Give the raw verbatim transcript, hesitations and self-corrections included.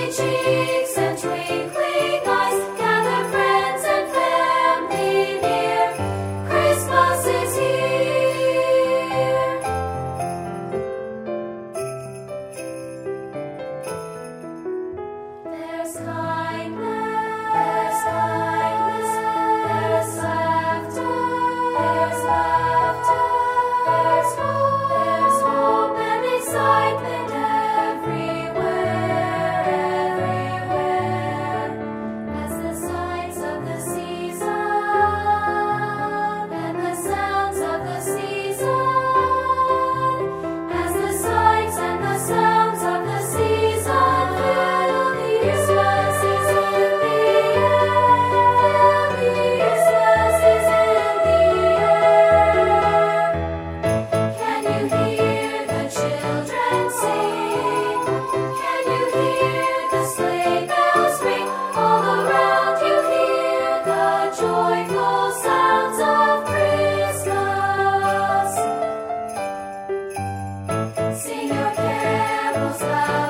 cheeks and twinkling eyes, gather friends and family near. Christmas is here. There's kindness, there's kindness, there's laughter, there's laughter, there's hope, there's hope and excitement everywhere, everywhere. As the sights of the season and the sounds of the season, as the sights and the sounds of the season fill the Christmas is in the air, the Christmas is in the air. Can you hear the children sing? Can you hear the sleigh bells ring? All around you hear the joyful sounds of Christmas. Sing your carols loud